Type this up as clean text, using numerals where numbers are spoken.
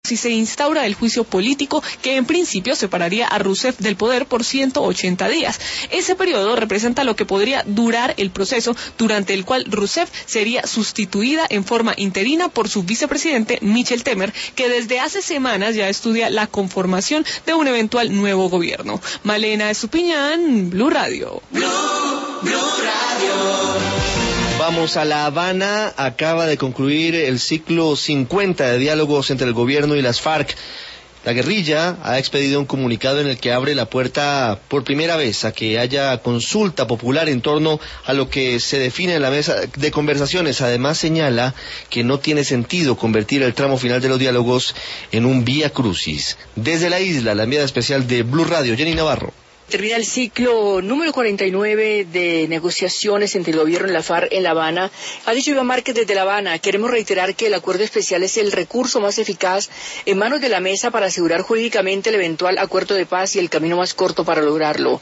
si se instaura el juicio político que en principio separaría a Rousseff del poder por 180 días. Ese periodo representa lo que podría durar el proceso durante el cual Rousseff sería sustituida en forma interina por su vicepresidente Michel Temer, que desde hace semanas ya estudia la conformación de un eventual nuevo gobierno. Malena Estupiñán, Blue Radio. Blue Radio. Vamos a La Habana. Acaba de concluir el ciclo 50 de diálogos entre el gobierno y las FARC. La guerrilla ha expedido un comunicado en el que abre la puerta por primera vez a que haya consulta popular en torno a lo que se define en la mesa de conversaciones. Además señala que no tiene sentido convertir el tramo final de los diálogos en un vía crucis. Desde la isla, la enviada especial de Blue Radio, Jenny Navarro. Termina el ciclo número 49 de negociaciones entre el gobierno y la FARC en La Habana. Ha dicho Iván Márquez desde La Habana: queremos reiterar que el acuerdo especial es el recurso más eficaz en manos de la mesa para asegurar jurídicamente el eventual acuerdo de paz y el camino más corto para lograrlo.